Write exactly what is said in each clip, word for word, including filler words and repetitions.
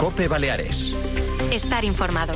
COPE Baleares. Estar informado.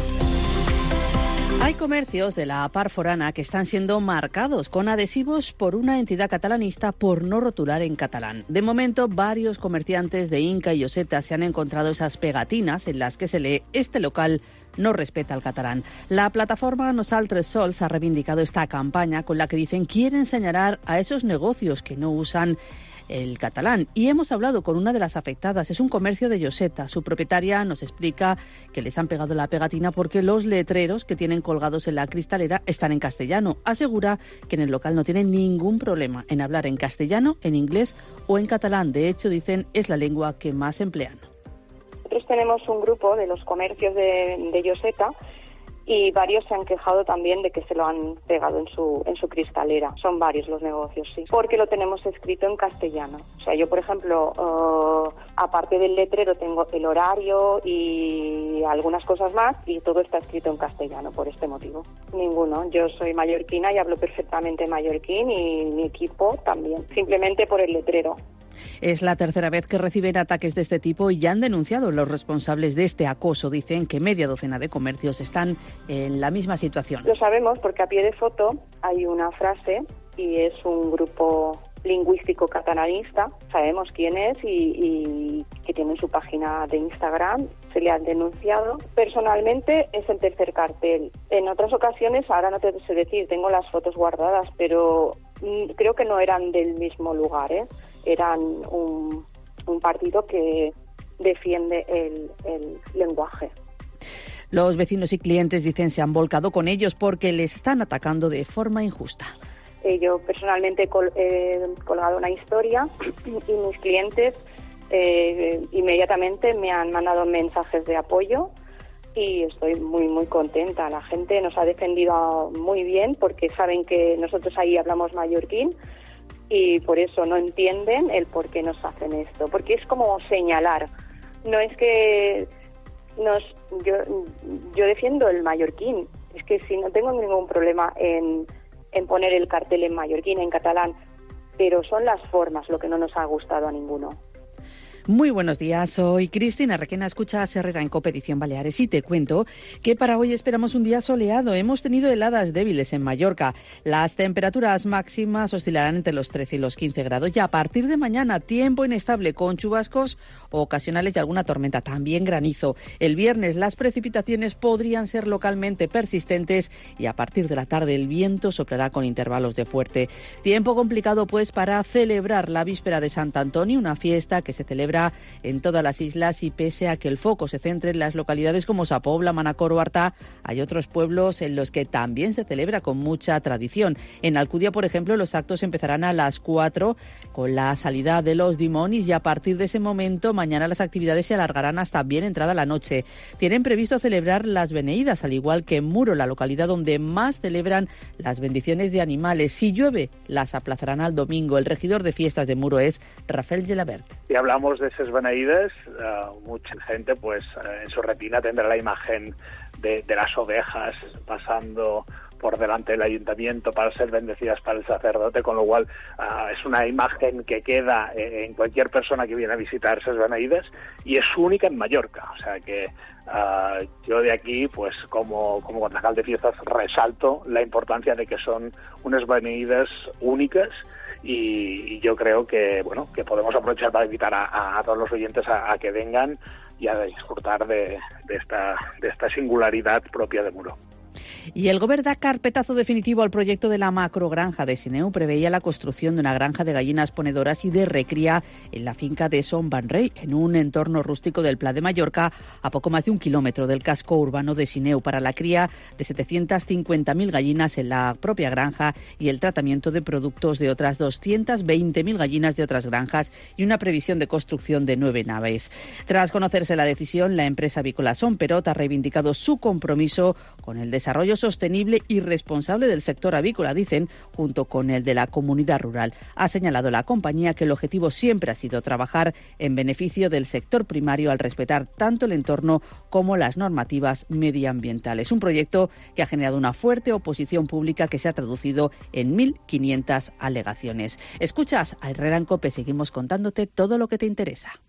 Hay comercios de la Part Forana que están siendo marcados con adhesivos por una entidad catalanista por no rotular en catalán. De momento, varios comerciantes de Inca y Lloseta se han encontrado esas pegatinas en las que se lee «Este local no respeta el catalán». La plataforma Nosaltres Sols ha reivindicado esta campaña con la que dicen quieren señalar a esos negocios que no usan el catalán. Y hemos hablado con una de las afectadas. Es un comercio de Lloseta. Su propietaria nos explica que les han pegado la pegatina porque los letreros que tienen colgados en la cristalera están en castellano. Asegura que en el local no tienen ningún problema en hablar en castellano, en inglés o en catalán. De hecho, dicen, es la lengua que más emplean. Nosotros tenemos un grupo de los comercios de, de Lloseta y varios se han quejado también de que se lo han pegado en su en su cristalera. Son varios los negocios, sí, porque lo tenemos escrito en castellano. O sea, yo, por ejemplo, uh, aparte del letrero tengo el horario y algunas cosas más y todo está escrito en castellano por este motivo. Ninguno. Yo soy mallorquina y hablo perfectamente mallorquín y mi equipo también, simplemente por el letrero. Es la tercera vez que reciben ataques de este tipo y ya han denunciado los responsables de este acoso. Dicen que media docena de comercios están en la misma situación. Lo sabemos porque a pie de foto hay una frase y es un grupo lingüístico catalanista. Sabemos quién es y, y que tiene su página de Instagram. Se le han denunciado. Personalmente es el tercer cartel. En otras ocasiones, ahora no te sé decir, tengo las fotos guardadas, pero mmm, creo que no eran del mismo lugar, ¿eh? Eran un, un partido que defiende el, el lenguaje. Los vecinos y clientes dicen se han volcado con ellos porque les están atacando de forma injusta. Eh, yo personalmente he col- eh, colgado una historia y mis clientes eh, inmediatamente me han mandado mensajes de apoyo y estoy muy muy contenta. La gente nos ha defendido muy bien porque saben que nosotros ahí hablamos mallorquín y por eso no entienden el por qué nos hacen esto, porque es como señalar. No es que nos yo yo defiendo el mallorquín, es que si no tengo ningún problema en en poner el cartel en mallorquín, en catalán, pero son las formas lo que no nos ha gustado a ninguno. Muy buenos días, soy Cristina Requena, escuchas Herrera en COPE Edición Baleares y te cuento que para hoy esperamos un día soleado. Hemos tenido heladas débiles en Mallorca. Las temperaturas máximas oscilarán entre los trece y los quince grados y a partir de mañana tiempo inestable con chubascos ocasionales y alguna tormenta, también granizo. El viernes las precipitaciones podrían ser localmente persistentes y a partir de la tarde el viento soplará con intervalos de fuerte. Tiempo complicado pues para celebrar la víspera de Sant Antoni, una fiesta que se celebra en todas las islas y pese a que el foco se centre en las localidades como Sa Pobla, Manacor o Artà, hay otros pueblos en los que también se celebra con mucha tradición. En Alcudia, por ejemplo, los actos empezarán a las cuatro con la salida de los dimonis y a partir de ese momento mañana las actividades se alargarán hasta bien entrada la noche. Tienen previsto celebrar las Beneídas, al igual que en Muro, la localidad donde más celebran las bendiciones de animales. Si llueve, las aplazarán al domingo. El regidor de fiestas de Muro es Rafael Gelabert. Si hablamos de esas beneídas, uh, mucha gente pues uh, en su retina tendrá la imagen de, de las ovejas pasando por delante del ayuntamiento para ser bendecidas para el sacerdote, con lo cual uh, es una imagen que queda en cualquier persona que viene a visitar esas beneídas y es única en Mallorca. O sea que uh, yo de aquí, pues como, como concejal de fiestas, resalto la importancia de que son unas beneídas únicas. Y, y yo creo que bueno que podemos aprovechar para invitar a, a todos los oyentes a, a que vengan y a disfrutar de, de esta de esta singularidad propia de Muro. Y el Govern da carpetazo definitivo al proyecto de la macrogranja de Sineu. Preveía la construcción de una granja de gallinas ponedoras y de recría en la finca de Son Van Rey, en un entorno rústico del Pla de Mallorca, a poco más de un kilómetro del casco urbano de Sineu, para la cría de setecientas cincuenta mil gallinas en la propia granja y el tratamiento de productos de otras doscientas veinte mil gallinas de otras granjas y una previsión de construcción de nueve naves. Tras conocerse la decisión, la empresa avícola Son Perot ha reivindicado su compromiso con el desarrollo sostenible y responsable del sector avícola, dicen, junto con el de la comunidad rural. Ha señalado la compañía que el objetivo siempre ha sido trabajar en beneficio del sector primario al respetar tanto el entorno como las normativas medioambientales. Un proyecto que ha generado una fuerte oposición pública que se ha traducido en mil quinientas alegaciones. Escuchas a Herrera en COPE, seguimos contándote todo lo que te interesa.